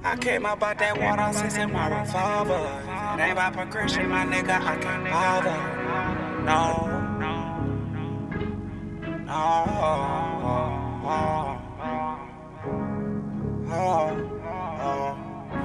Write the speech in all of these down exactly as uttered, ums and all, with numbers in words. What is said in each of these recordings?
I came up out that water since in my revolver. If it ain't about progression, my nigga, I can't bother. No, no, oh, oh, oh, oh.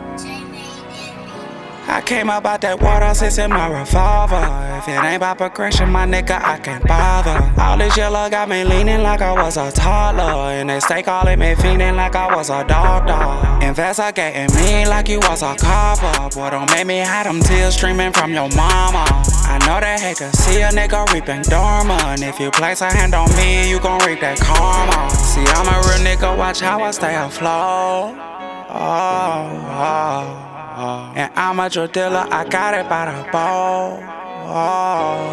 I came up out that water since in my revolver. If it ain't about progression, my nigga, I can't bother. All this yellow got me leaning like I was a toddler, and they stay calling me fiending like I was a dog dog. Investigating me like you was a copper. Boy, don't make me hide them tears streaming from your mama. I know they hate to see a nigga reaping dormant. If you place a hand on me, you gon' reap that karma. See, I'm a real nigga, watch how I stay afloat. Oh, oh. Oh. And I'm a drug dealer, I got it by the bowl. Oh,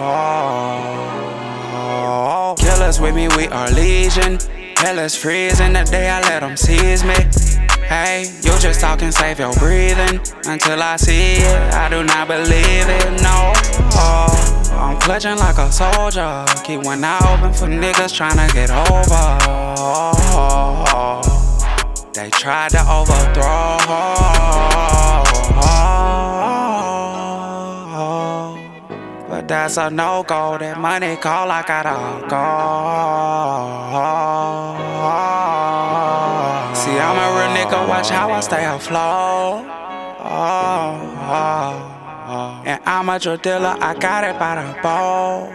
oh, oh. Killers with me, we are legion. Hell is freezing the day I let them seize me. Hey, you just talking, save your breathing. Until I see it, I do not believe it, no. Oh, I'm clutching like a soldier. Keep one eye open for niggas tryna get over. Oh, oh, oh. They tried to overthrow. But that's a no-go, that money call, I gotta go. See, I'm a real nigga, watch how I stay afloat. And I'm a drug dealer, I got it by the bowl.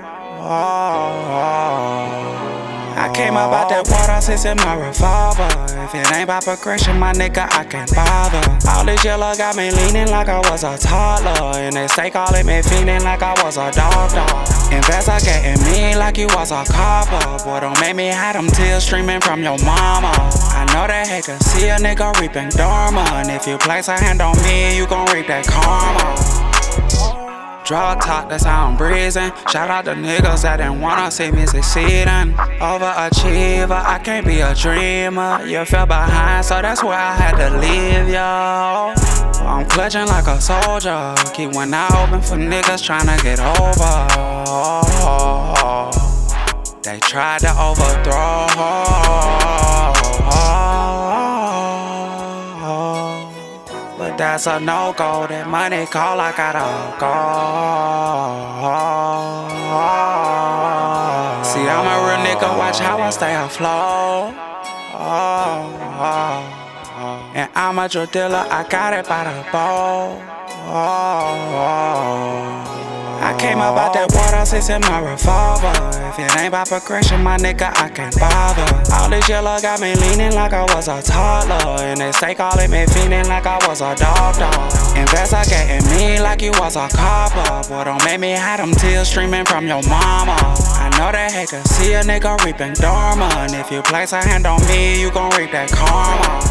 I came up out that water since in my revolver. If it ain't about progression, my nigga, I can't bother. All this yellow got me leaning like I was a toddler, and they stay calling me fiending like I was a dog dog. Investigating me like you was a copper. Boy, don't make me hide them tears streaming from your mama. I know they hate to see a nigga reaping dormant. If you place a hand on me, you gon' reap that karma. Drug talk, that's how I'm breezing. Shout out to niggas that didn't wanna see me succeeding. Overachiever, I can't be a dreamer. You fell behind, so that's where I had to leave, yo. I'm clutching like a soldier. Keep one eye open for niggas tryna get over. They tried to overthrow. But that's a no-go, that money call, I gotta go. See, I'm a real nigga, watch how I stay afloat. And I'm a drug dealer, I got it by the bowl. I came up out that water since in my revolver. If it ain't about progression, my nigga, I can't bother. All this yellow got me leaning like I was a toddler, and they stay calling me fiending like I was a dog dog. Investigating me like you was a copper. Boy, don't make me hide them tears streaming from your mama. I know they hate to see a nigga reaping dormant. If you place a hand on me, you gon' reap that karma.